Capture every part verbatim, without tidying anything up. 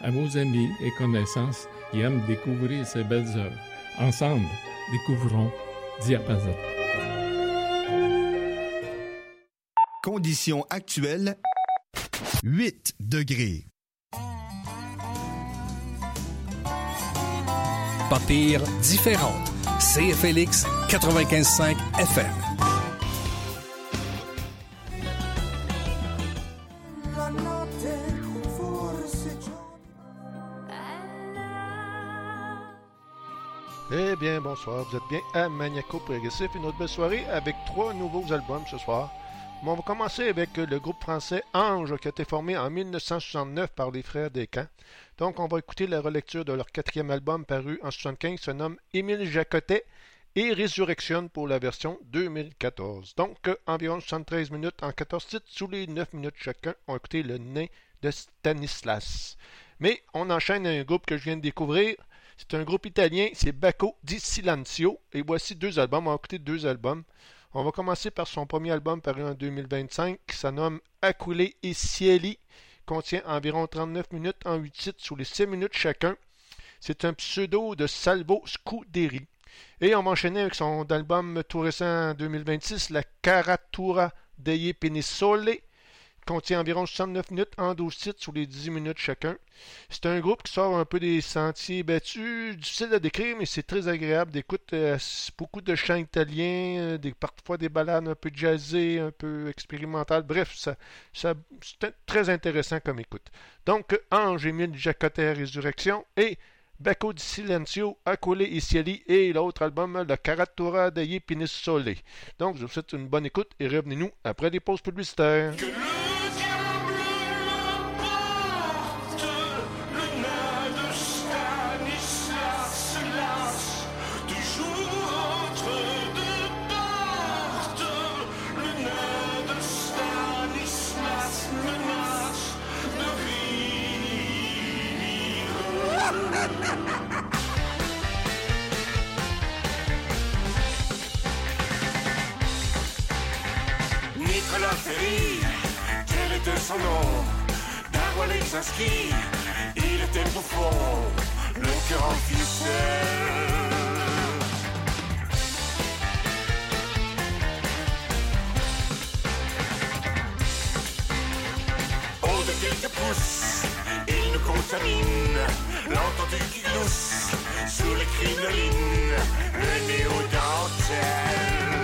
à vos amis et connaissances qui aiment découvrir ces belles œuvres. Ensemble, découvrons Diapason. Conditions actuelles, huit degrés. Pas pire, différente. C F L X quatre-vingt-quinze cinq F M. Eh bien, bonsoir. Vous êtes bien à Maniaco Progressif. Une autre belle soirée avec trois nouveaux albums ce soir. Bon, on va commencer avec le groupe français Ange qui a été formé en dix-neuf cent soixante-neuf par les frères Descamps. Donc, on va écouter la relecture de leur quatrième album paru en soixante-quinze, se nomme Émile Jacotet et Résurrection pour la version deux mille quatorze. Donc, environ soixante-treize minutes en quatorze titres, sous les neuf minutes chacun, on a écouté Le Nain de Stanislas. Mais on enchaîne un groupe que je viens de découvrir. C'est un groupe italien, c'est Bacco di Silencio. Et voici deux albums, on va écouter deux albums. On va commencer par son premier album paru en deux mille vingt-cinq qui se nomme Aquile e Cieli, contient environ trente-neuf minutes en huit titres sous les six minutes chacun. C'est un pseudo de Salvo Scuderi. Et on va enchaîner avec son album tout récent en deux mille vingt-six, La Caratura dei Penisole, contient environ soixante-neuf minutes en douze titres sous les dix minutes chacun. C'est un groupe qui sort un peu des sentiers battus, difficile à décrire, mais c'est très agréable d'écoute. Euh, beaucoup de chants italiens, euh, des, parfois des ballades un peu jazzées, un peu expérimentales. Bref, ça, ça, c'est très intéressant comme écoute. Donc, Ange, Émile Jacotet, Résurrection, et Bacco di Silencio, Aquile e Cieli, et l'autre album, La Caratura dei Penisole. Donc, je vous souhaite une bonne écoute et revenez-nous après les pauses publicitaires. Nicolas Ferry, quel était son nom? Darwin Lexinski, il était bouffon, le cœur en ficelle. Haut de quelques pouces, il nous contamine, l'entendu qui glousse sous les crinolines, le néo-dentelle.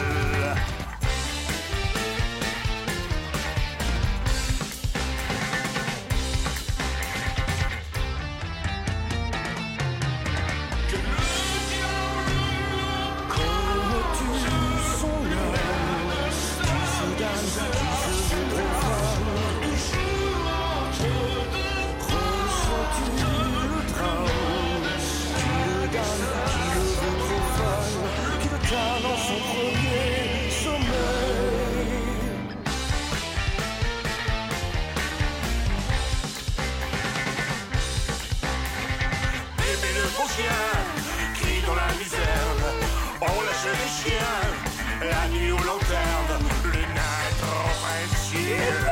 Crie dans la misère, on lâche les chiens, la nuit aux lanternes, le nain trop précieux.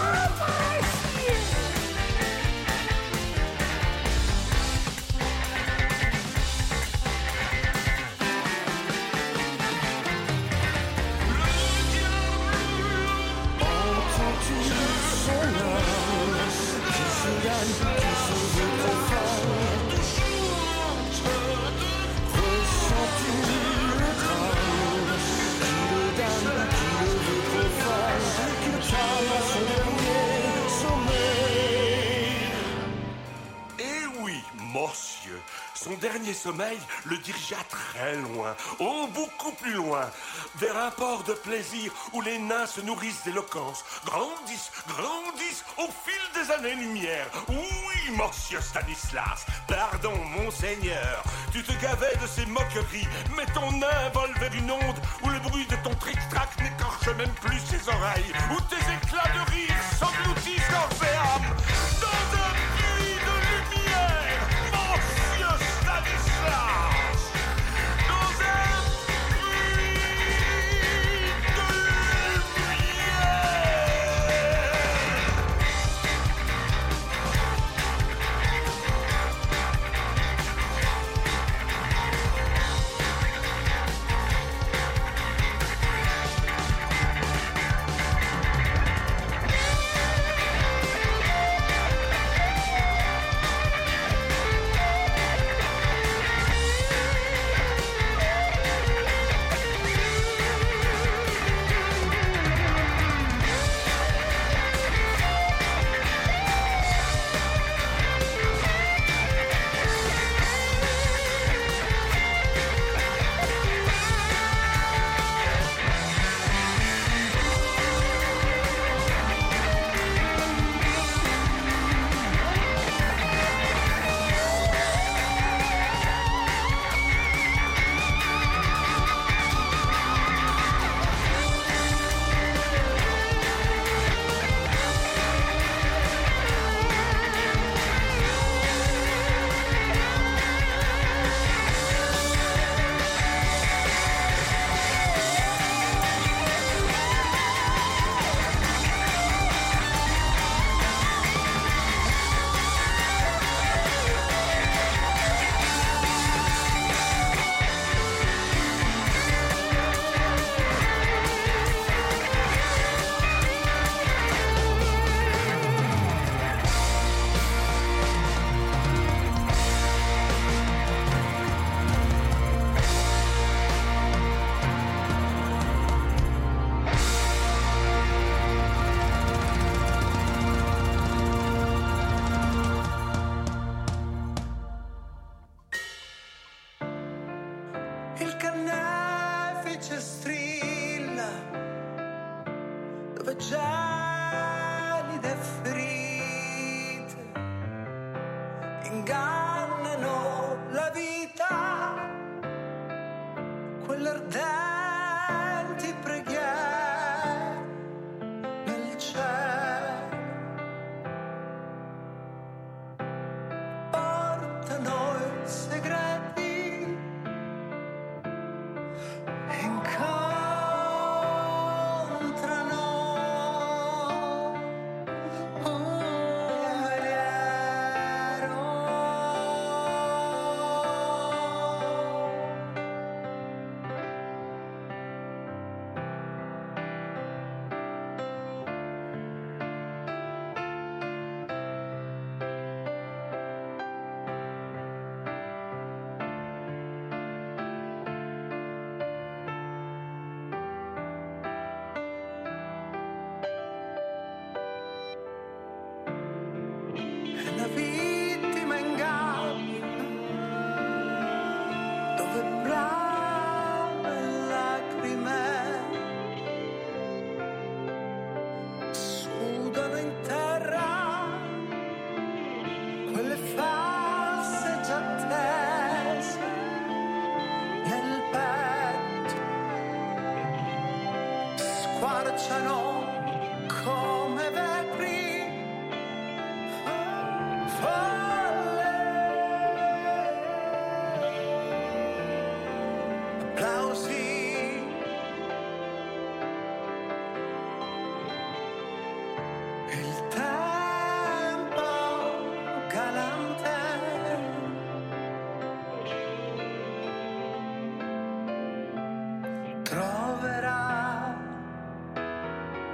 Son dernier sommeil le dirigea très loin, oh beaucoup plus loin, vers un port de plaisir où les nains se nourrissent d'éloquence, grandissent, grandissent au fil des années-lumière. Oui, monsieur Stanislas, pardon, monseigneur, tu te gavais de ces moqueries, mais ton nain vole vers une onde où le bruit de ton tric-trac n'écorche même plus ses oreilles, où tes éclats de rire s'engloutissent corps et âme dans un puits de lumière, monsieur Stanislas. Dans un puits de lumière. ingannano la vita, quelle ardenti preghiere nel cielo portano i segreti e incontrano un veliero. È la vittima in gabbia dove brame lacrime sudano in terra quelle false già tese nel petto, squarciano come vetri folle. Applausi il tempo galante troverà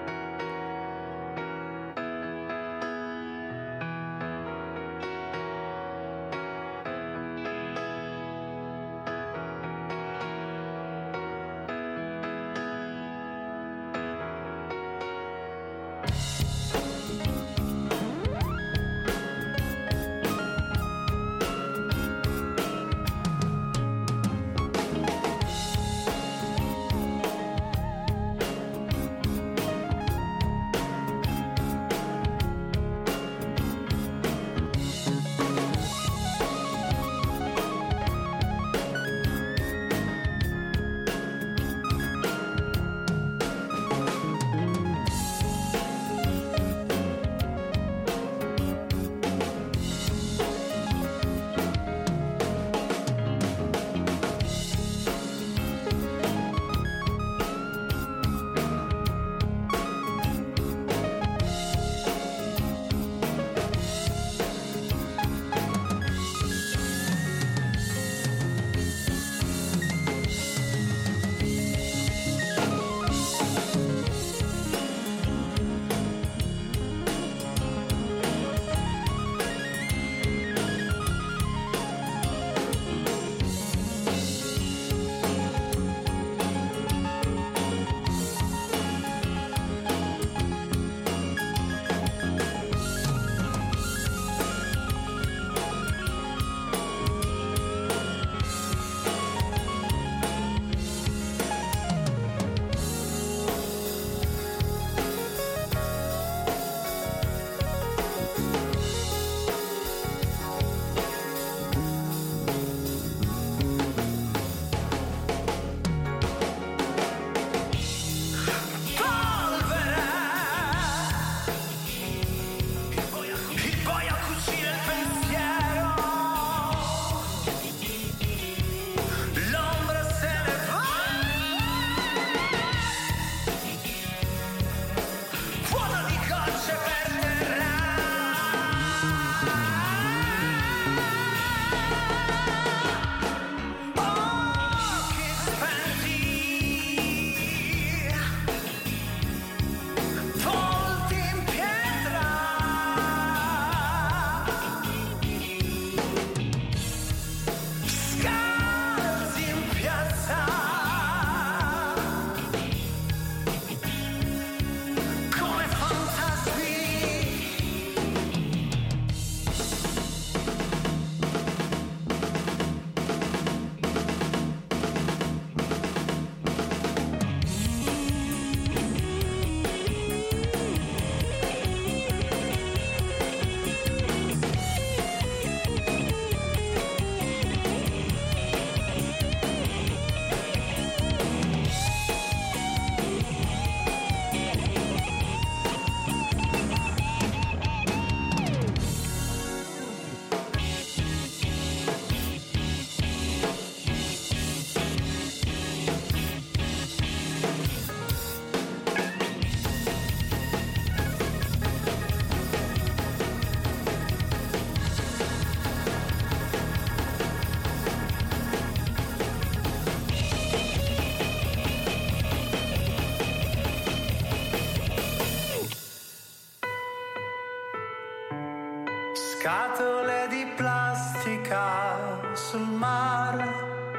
scatole di plastica sul mare,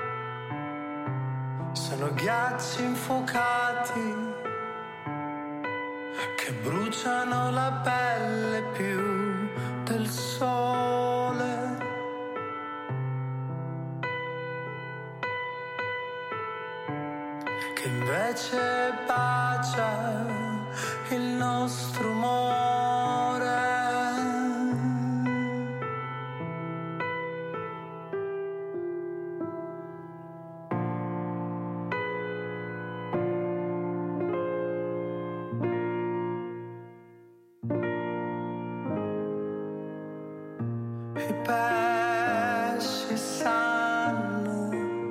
sono ghiacci infuocati che bruciano la pelle più del sole. Che invece bacia il nostro umore. I pesci sanno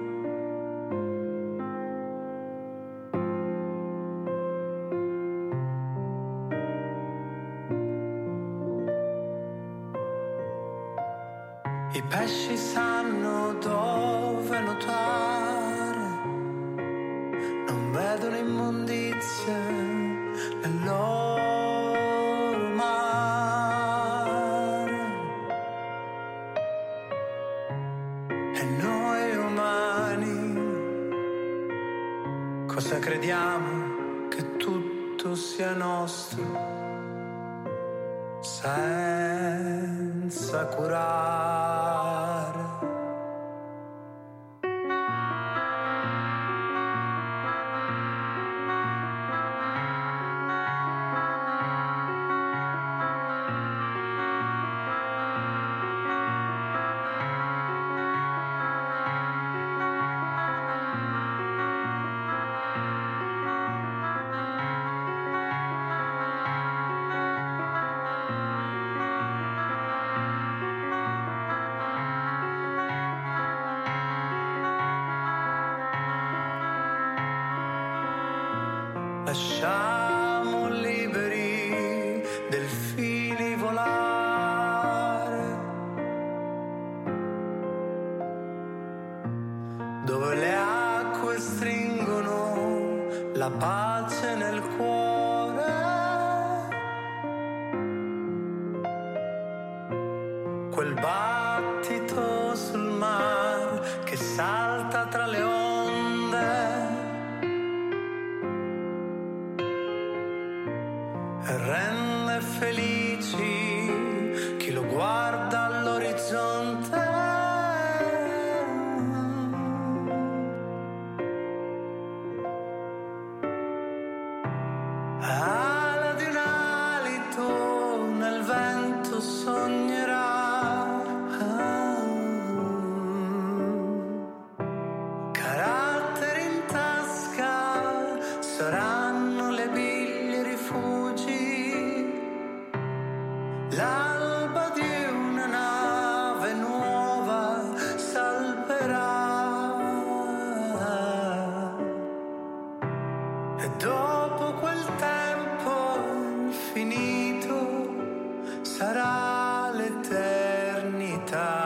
I pesci sanno dove nuotare, non vedono immondizie nel loro mare. E noi umani cosa crediamo? Che tutto sia nostro senza curare. Lasciamo liberi delfini volare, dove le acque stringono la pace nel cuore. Quel battito sul mare che salta tra le onde rende felici chi lo guarda all'orizzonte. Ala di un alito nel vento sognerà. Caratteri in tasca saranno le biglie rifugi. L'alba di una nave nuova salverà. E dopo quel tempo infinito sarà l'eternità.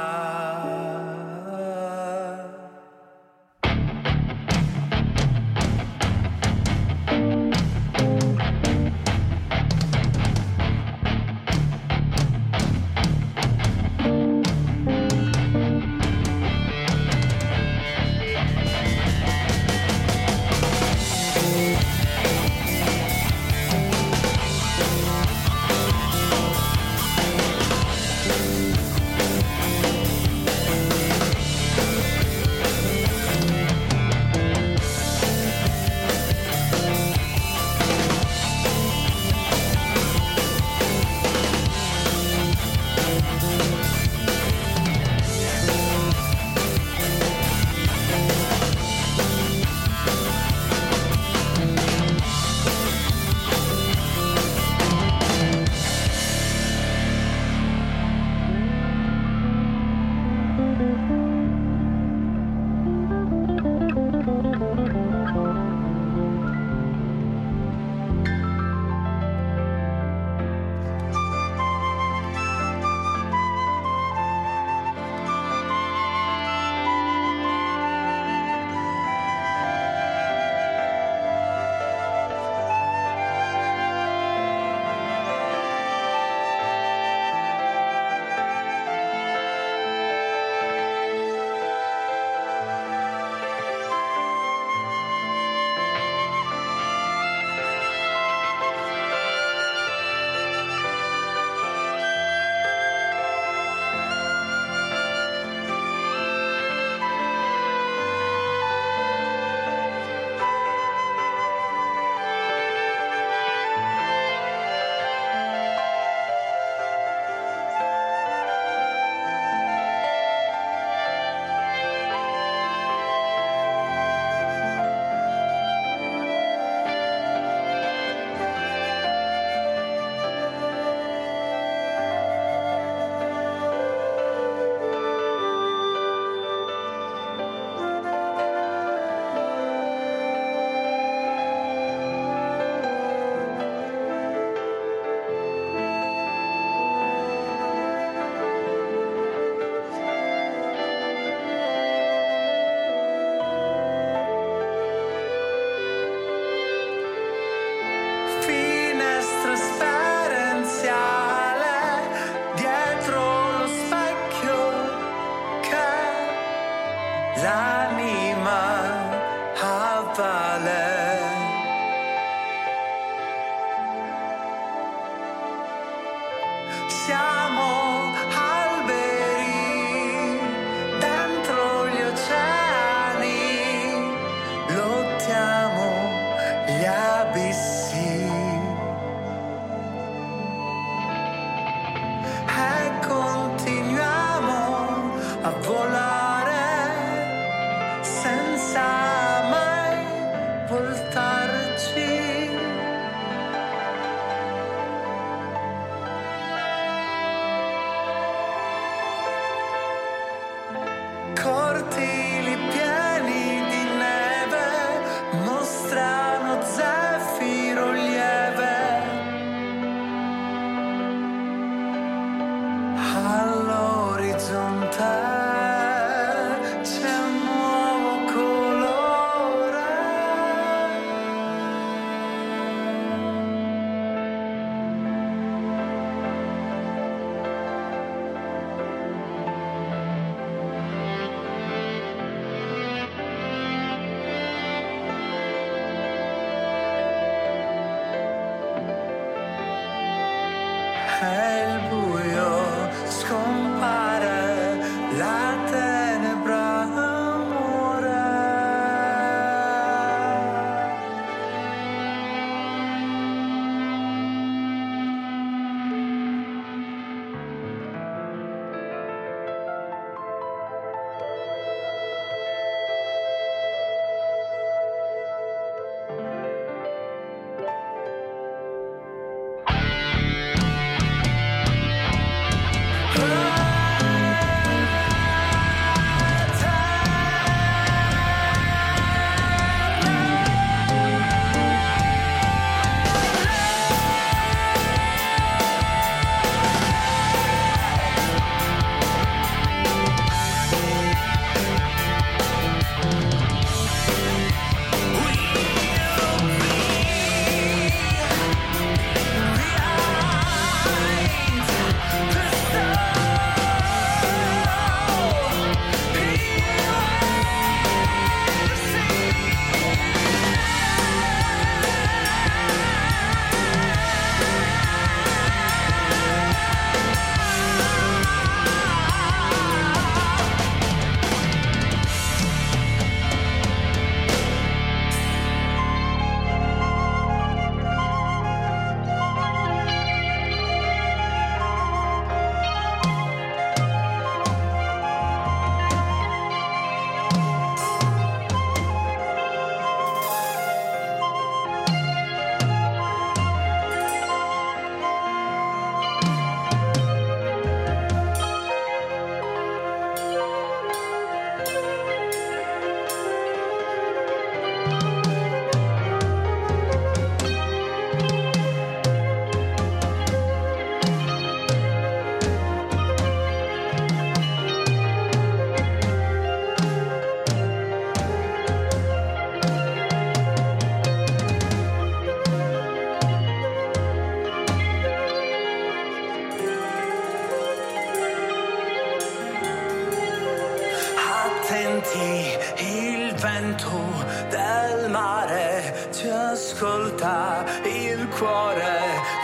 senti il vento del mare, ti ascolta, il cuore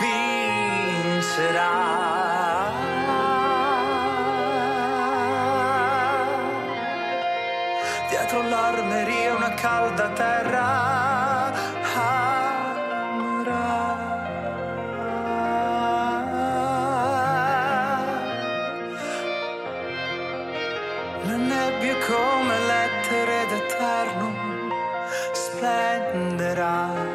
vincerà. Dietro l'armeria una calda terra amorà. Le nebbie come lettere d'eterno splenderà.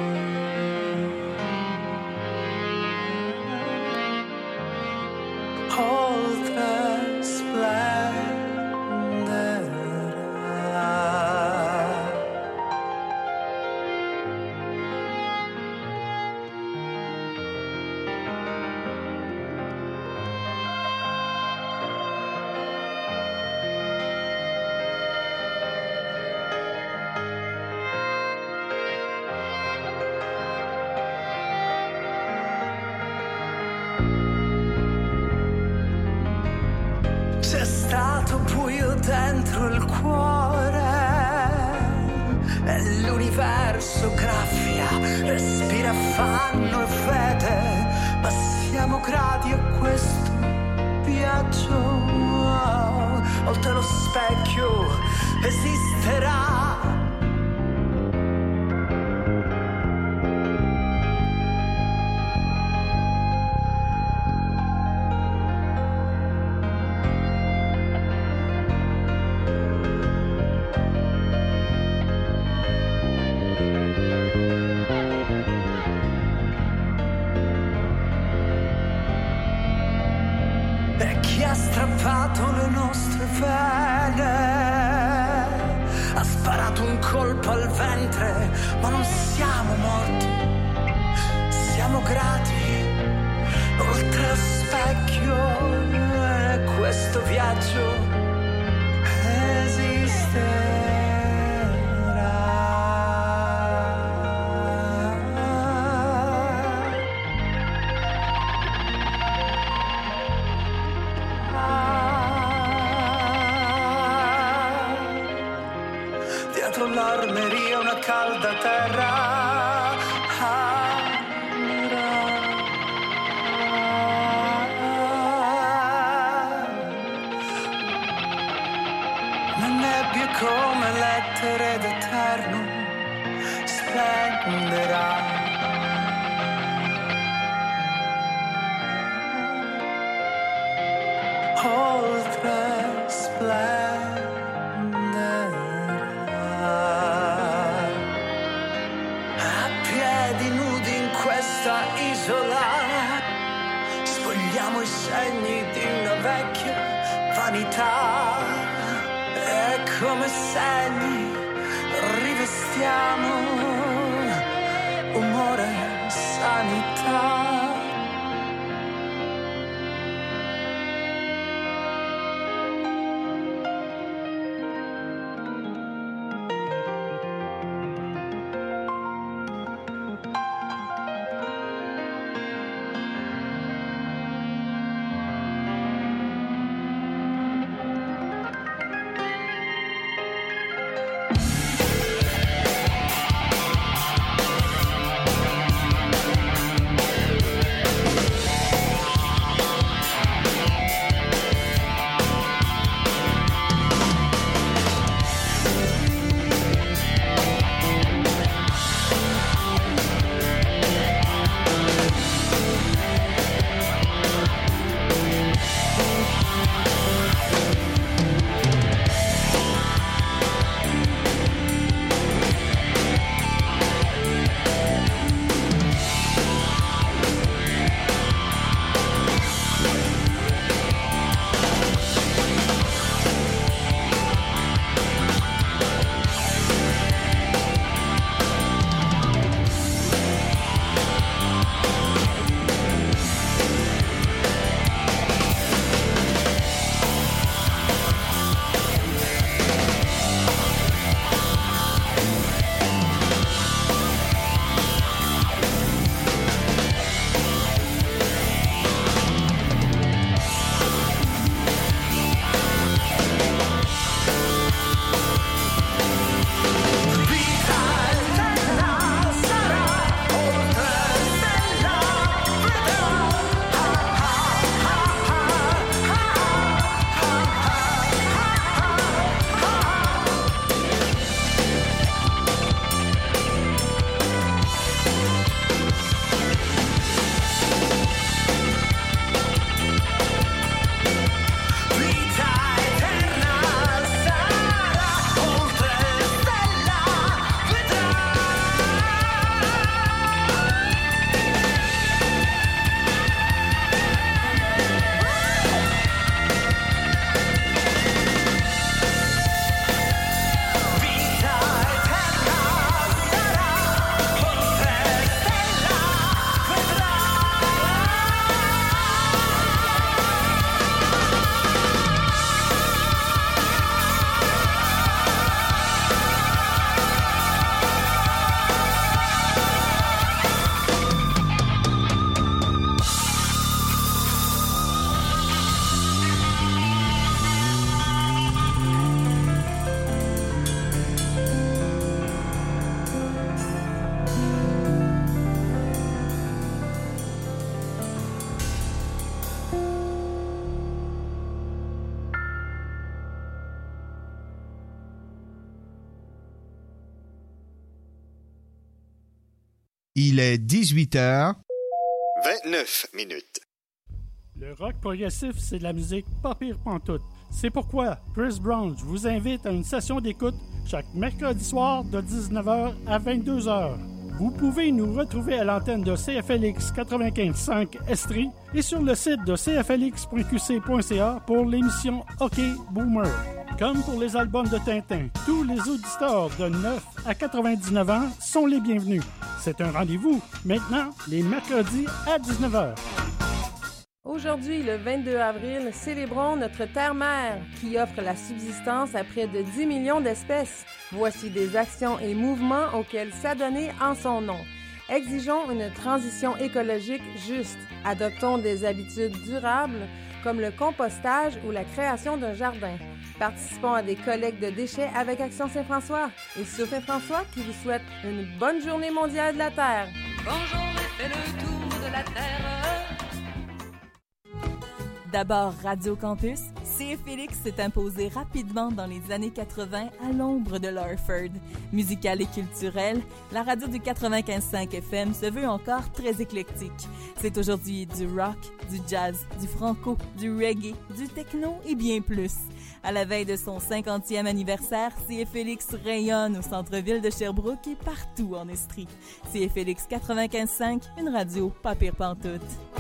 Oltre splenderà. C'è stato buio dentro il cuore e l'universo graffia, respira affanno e fede, ma siamo grati a questo viaggio. Oh, oltre lo specchio esisterà. Le nostre vene ha sparato un colpo al ventre, ma non siamo morti, siamo grati. Oltre lo specchio e questo viaggio esisterà. Dietro l'armeria una calda terra amorà. Le nebbie come lettere d'eterno splenderà. Oltre splenderà. A piedi nudi in questa isola spogliamo i segni di una vecchia vanità e come segni rivestiamo umore, sanità. Il est dix-huit heures vingt-neuf minutes. Le rock progressif, c'est de la musique pas pire pantoute. C'est pourquoi Chris Brown vous invite à une session d'écoute chaque mercredi soir de dix-neuf heures à vingt-deux heures. Vous pouvez nous retrouver à l'antenne de C F L X quatre-vingt-quinze virgule cinq Estrie et sur le site de c f l x point q c point c a pour l'émission OK Boomer. Comme pour les albums de Tintin, tous les auditeurs de neuf à quatre-vingt-dix-neuf ans sont les bienvenus. C'est un rendez-vous, maintenant, les mercredis à dix-neuf heures. Aujourd'hui, le vingt-deux avril, célébrons notre terre-mère qui offre la subsistance à près de dix millions d'espèces. Voici des actions et mouvements auxquels s'adonner en son nom. Exigeons une transition écologique juste. Adoptons des habitudes durables comme le compostage ou la création d'un jardin. Participons à des collectes de déchets avec Action Saint-François. Et sur Saint-François qui vous souhaite une bonne journée mondiale de la Terre. Bonjour, j'ai fait le tour de la Terre. D'abord Radio Campus, C F L X s'est imposé rapidement dans les années quatre-vingt à l'ombre de l'Orford. Musicale et culturelle, la radio du quatre-vingt-quinze virgule cinq F M se veut encore très éclectique. C'est aujourd'hui du rock, du jazz, du franco, du reggae, du techno et bien plus. À la veille de son cinquantième anniversaire, C F L X rayonne au centre-ville de Sherbrooke et partout en Estrie. C F L X quatre-vingt-quinze virgule cinq, une radio pas pire pantoute.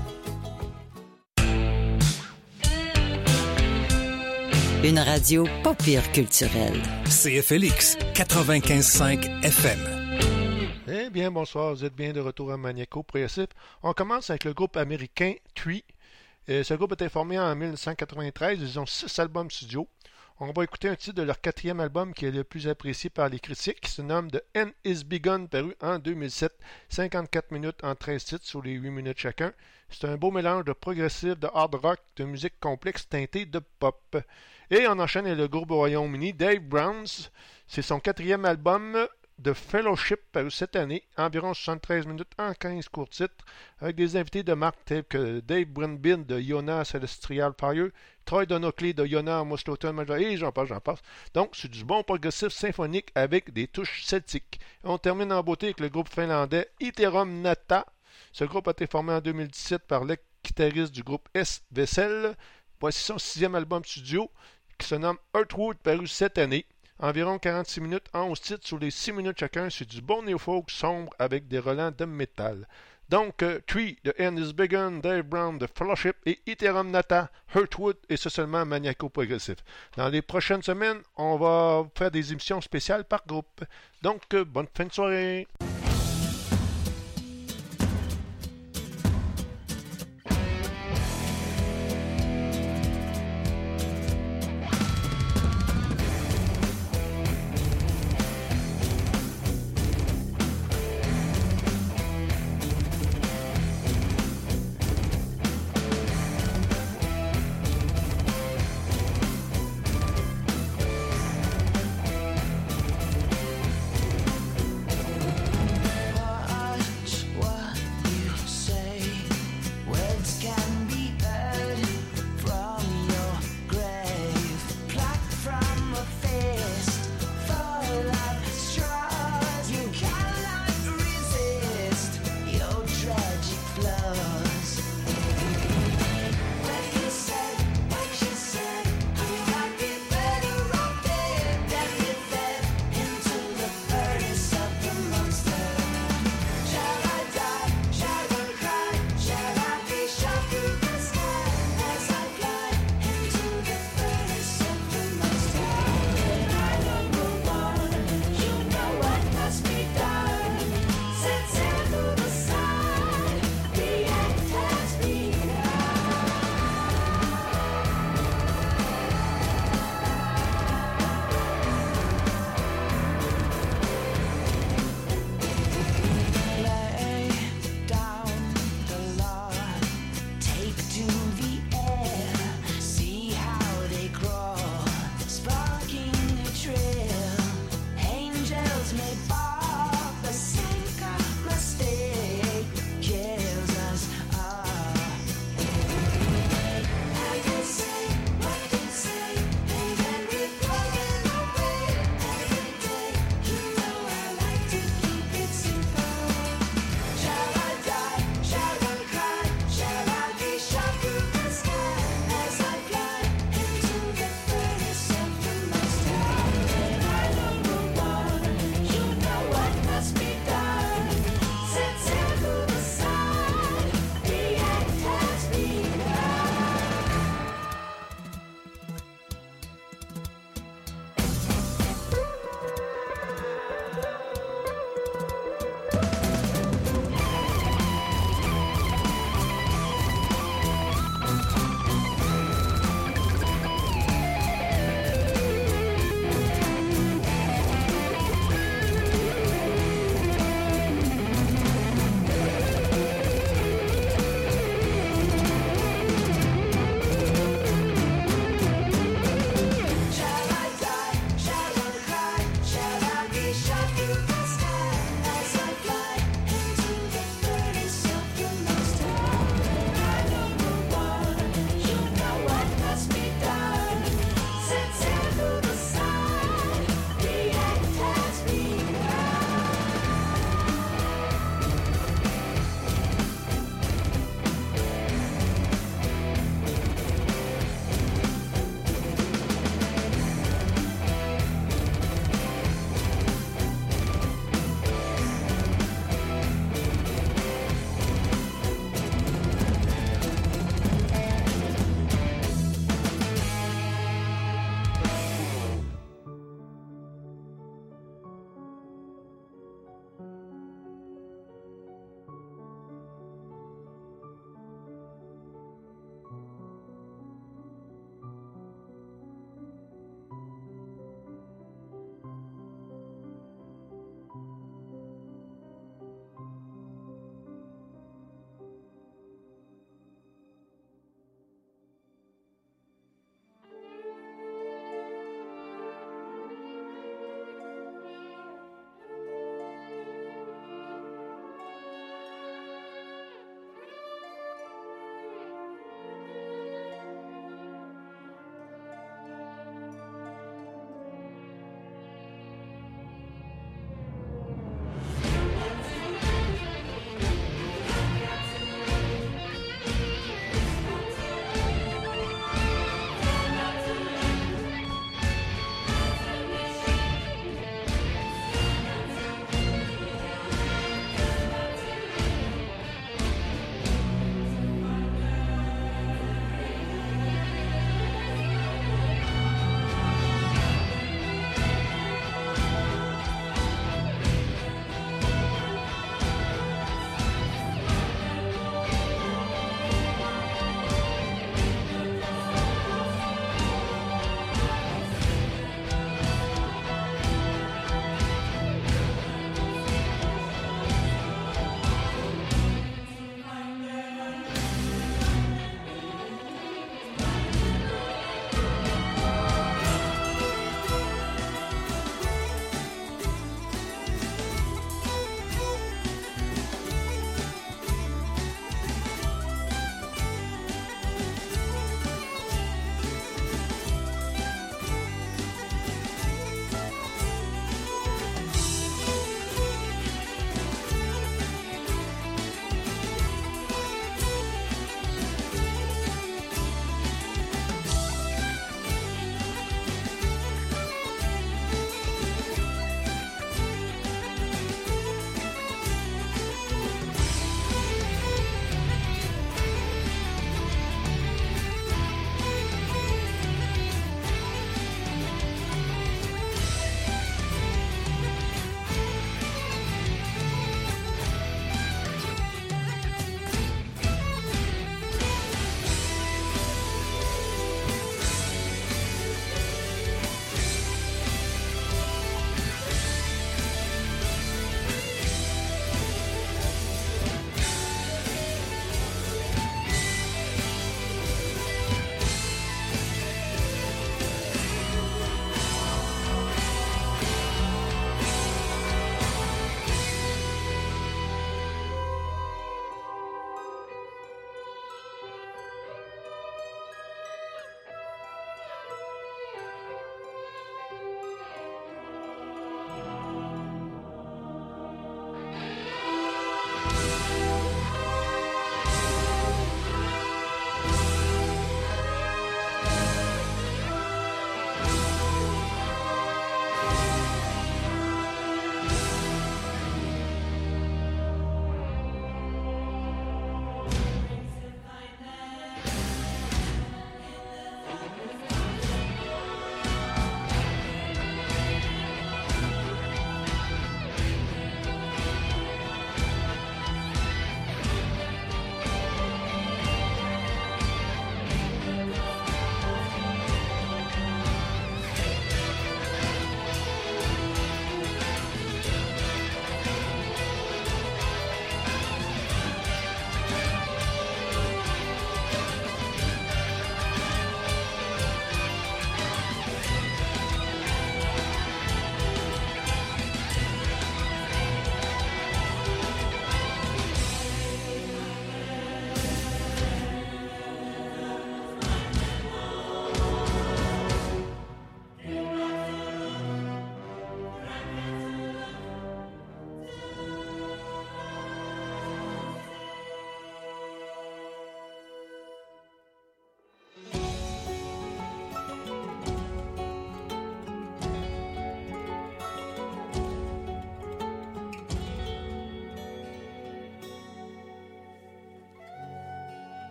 Une radio pas pire culturelle. C F L X quatre-vingt-quinze virgule cinq F M. Eh bien, bonsoir, vous êtes bien de retour à Maniaco Progressif. On commence avec le groupe américain Tree. Euh, ce groupe a été formé en mille neuf cent quatre-vingt-treize. Ils ont six albums studio. On va écouter un titre de leur quatrième album qui est le plus apprécié par les critiques, qui se nomme The End Is Begun, paru en deux mille sept. cinquante-quatre minutes en treize titres sur les huit minutes chacun. C'est un beau mélange de progressif, de hard rock, de musique complexe teintée de pop. Et on enchaîne avec le groupe au Royaume-Uni, Dave Browns. C'est son quatrième album de Fellowship paru cette année, environ soixante-treize minutes en quinze courts titres, avec des invités de marque tels que Dave Brunbin de Iona Celestial Fire, Troy Donockley de Iona Mosloton Major, et j'en passe, j'en passe. Donc, c'est du bon progressif symphonique avec des touches celtiques. Et on termine en beauté avec le groupe finlandais Iterum Nata. Ce groupe a été formé en deux mille dix-sept par l'ex-guitariste du groupe S. Vessel. Voici son sixième album studio qui se nomme Earthwood, paru cette année. Environ quarante-six minutes, onze titres sur les six minutes chacun. C'est du bon néo-folk sombre avec des relents de métal. Donc, euh, Tree, The End Is Begun, Dave Brown, The Fellowship et Iterum Nata, Earthwood, et ce seulement Maniaco Progressif. Dans les prochaines semaines, on va faire des émissions spéciales par groupe. Donc, euh, bonne fin de soirée!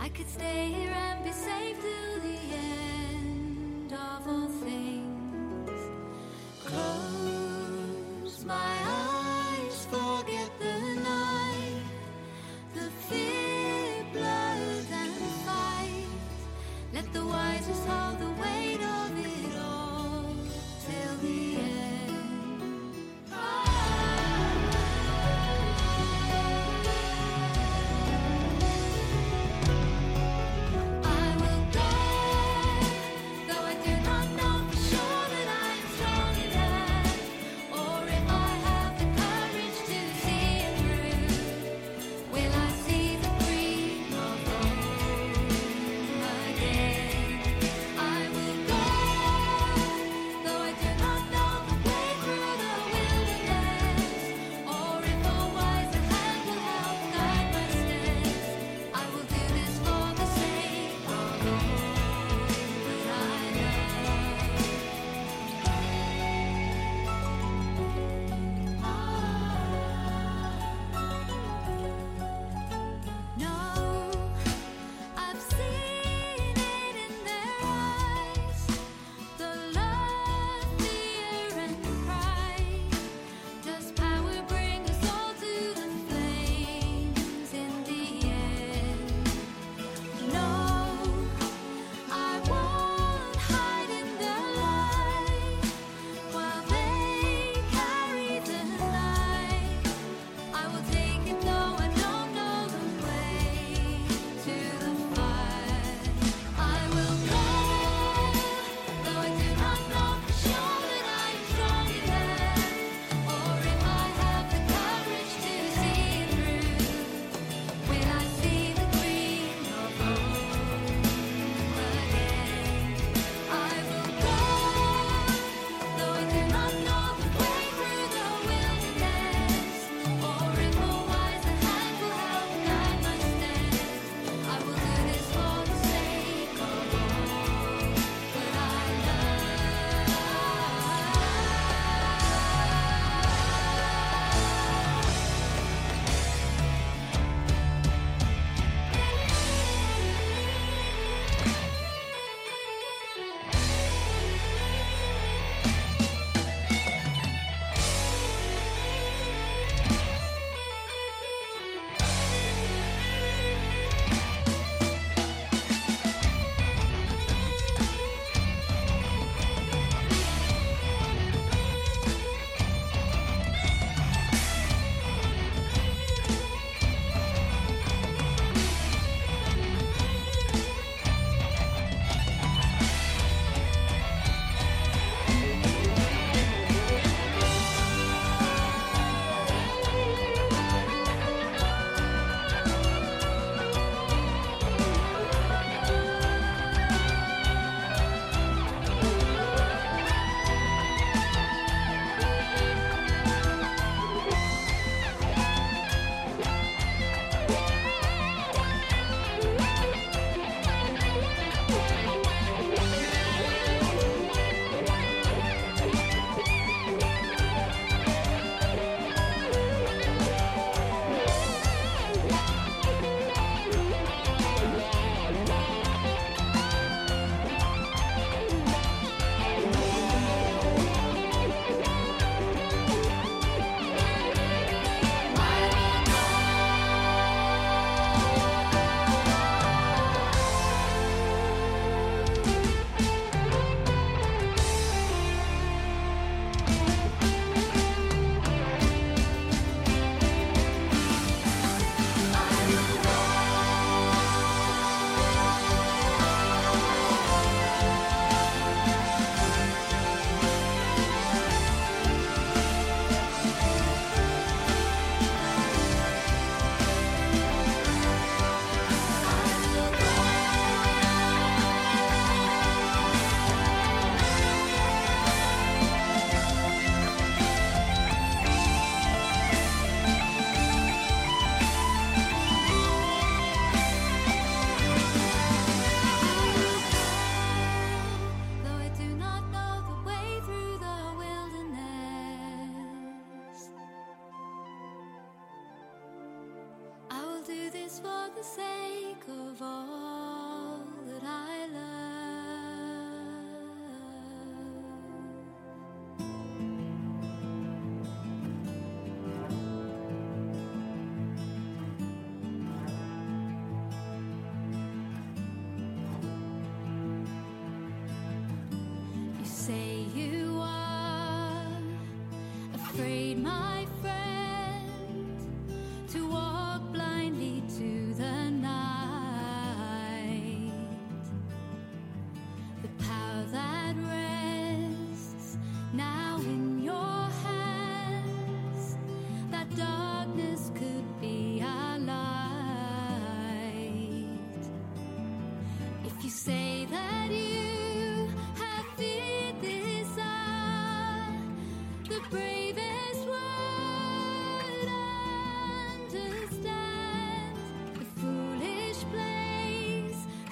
I could stay here and be safe till the end of all things. Close my eyes, forget the night, the fear, blood and fight. Let the wisest hold the weight of it all till the end. I will go, though I do not know for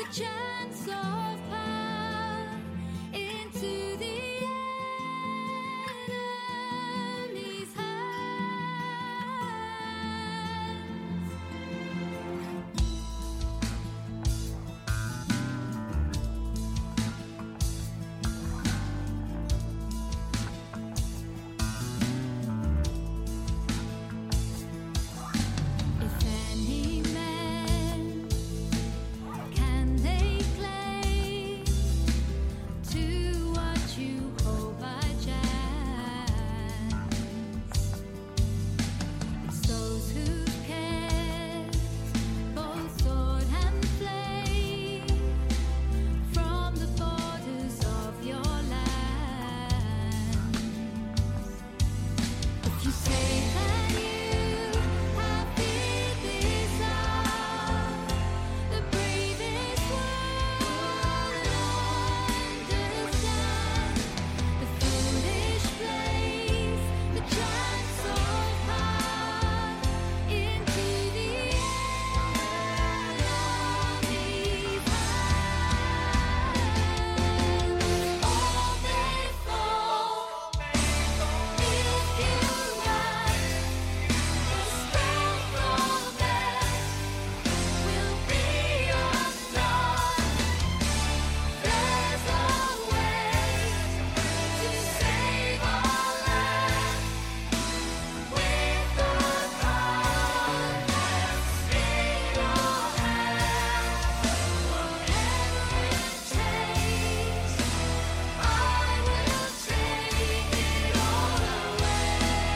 chance of power into the enemy's hands. If any man can they claim to what you hold by chance? It's those who kept both sword and flame from the borders of your land. If you say that you have feared this hour, the bravest will understand. The foolish place the chance of power into the enemy's hands. All may fall if you rise. The strength of death will be undone. There's a way to save our land with the promise in your hand. Whatever it takes, I will take it all away.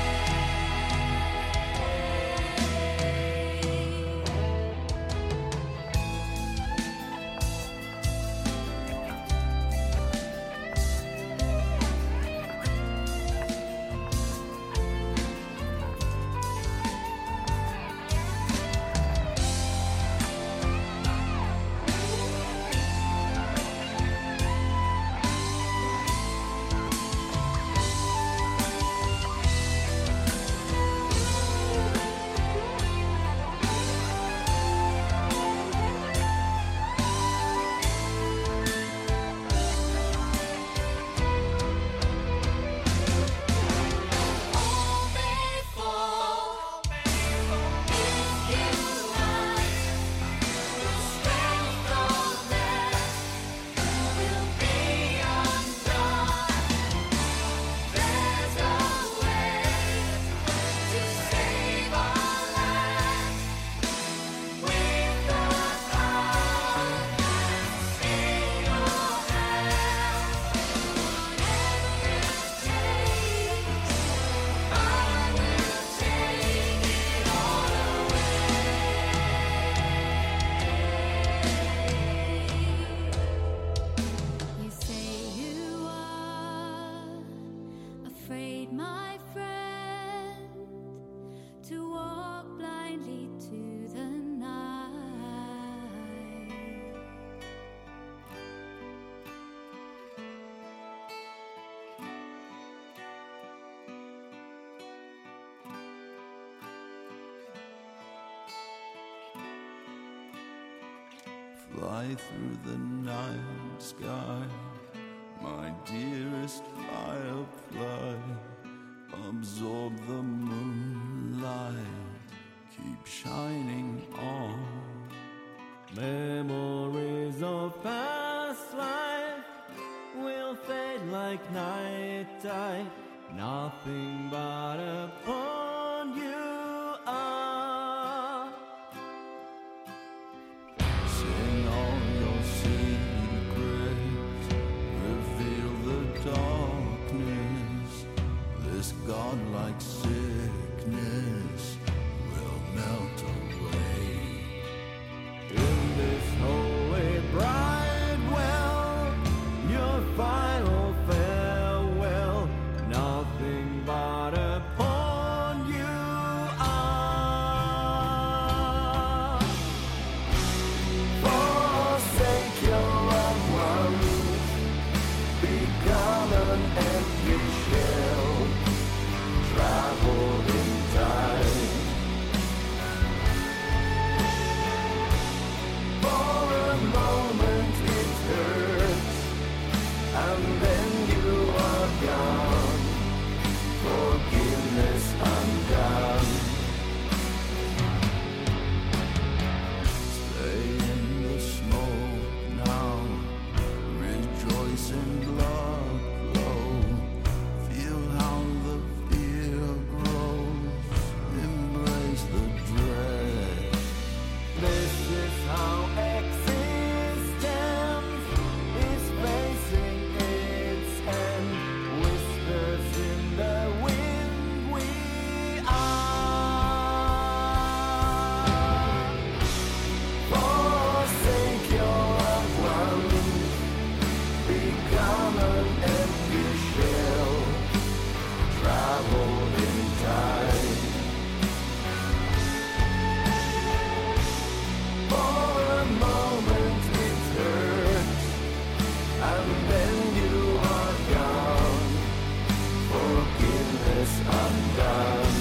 All may fall if you rise. The strength of death will be undone. There's a way to save our land with the promise in your hand. Whatever it takes, I will take it all away. You say you are afraid, my friend, to walk blindly to the night. Fly through the night sky, my dearest firefly. Absorb the moonlight, keep shining on. Memories of past life will fade like night tide. Nothing but upon you are. Sing all your secrets, reveal the darkness. This godlike sickness will melt away. In this holy bright well, your final farewell. Nothing but upon coursing blood flow. Feel how the fear grows. Embrace the dread. This is how existence is facing its end. Whispers in the wind, we are. Forsake your ground, become an empty shell, travel in time. For a moment it hurts, and then you are gone. Forgiveness undone.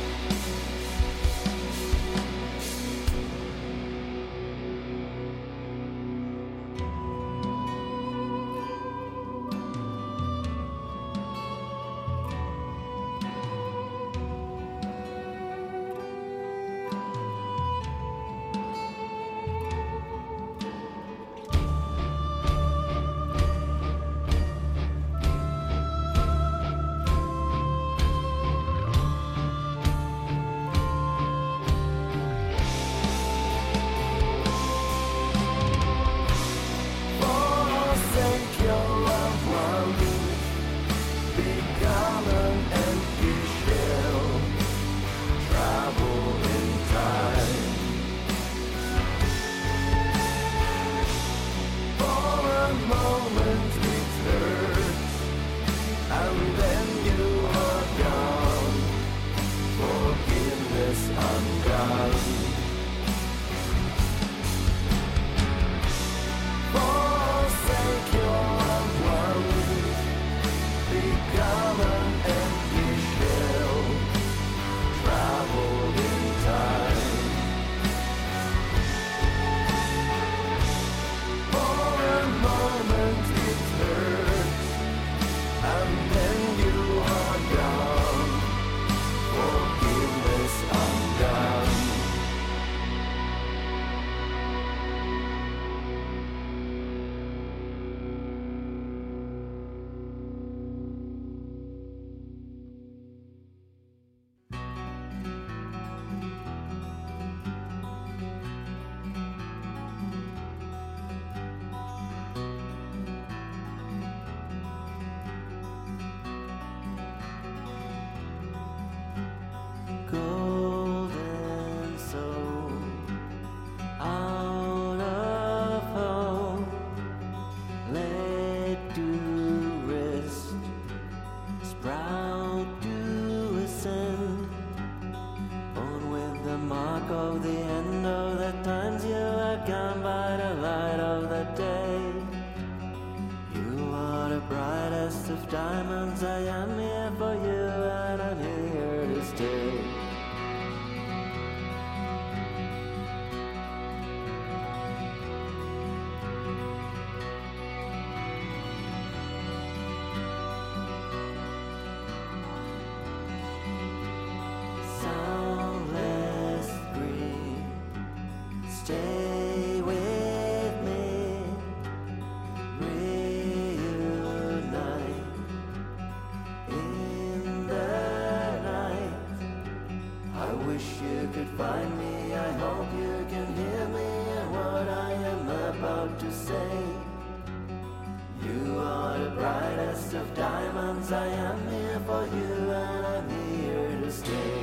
Forsake your ground, become an empty shell, travel in time. For a moment it hurts, and then you are gone. Forgiveness undone. Forsake your ground, become an empty shell, travel in time. For a moment it hurts, and then you are gone. Forgiveness undone. Golden soul, out of hope, led to rest, sprout to ascend, born with the mark of the end of the times. You are gone by the light of the day. You are the brightest of diamonds. I am here for you, and I'm here to stay. Soundless green, stay with me, reunite in the night. I wish you could find me, I hope you can hear me and what I am about to say. You are the brightest of diamonds. I am here for you, and I'm here to stay.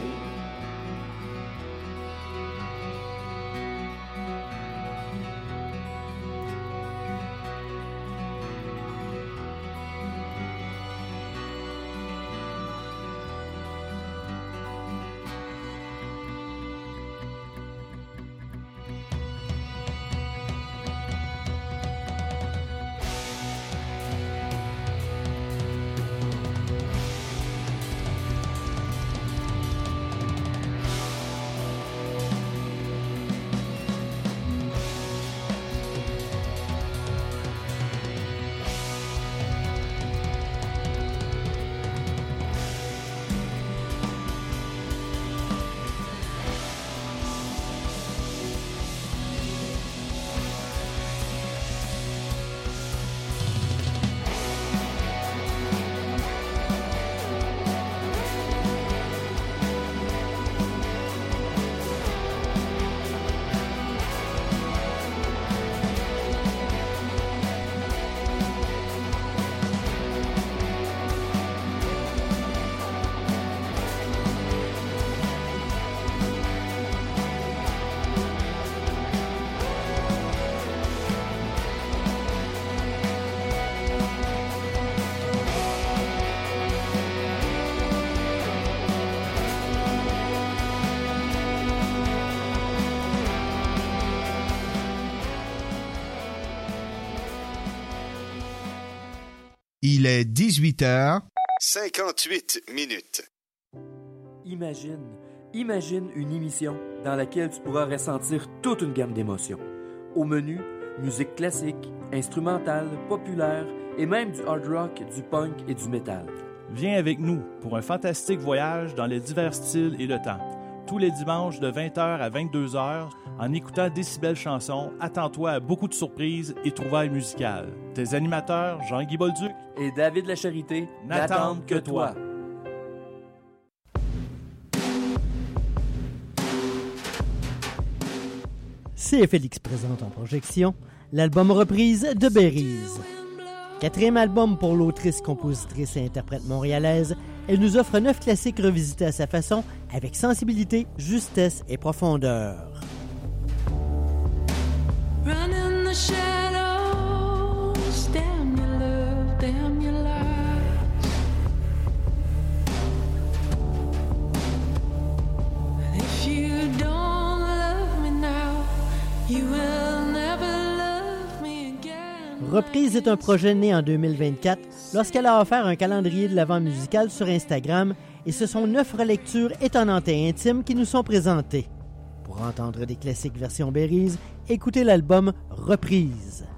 Il est dix-huit heures cinquante-huit minutes. Imagine, imagine une émission dans laquelle tu pourras ressentir toute une gamme d'émotions. Au menu, musique classique, instrumentale, populaire et même du hard rock, du punk et du métal. Viens avec nous pour un fantastique voyage dans les divers styles et le temps. Tous les dimanches de vingt heures à vingt-deux heures, en écoutant Décibel Chansons, attends-toi à beaucoup de surprises et trouvailles musicales. Tes animateurs, Jean-Guy Bolduc et David Lacharité, n'attendent que toi. C F L X présente en projection l'album reprise de Berryz. Quatrième album pour l'autrice, compositrice et interprète montréalaise, elle nous offre neuf classiques revisités à sa façon, avec sensibilité, justesse et profondeur. Run in the shadows, damn your love, damn your lies. And if you don't love me now, you will never love me again. Reprise est un projet né en deux mille vingt-quatre lorsqu'elle a offert un calendrier de l'Avent musical sur Instagram et ce sont neuf relectures étonnantes et intimes qui nous sont présentées. Pour entendre des classiques version Berryz, écoutez l'album Reprise.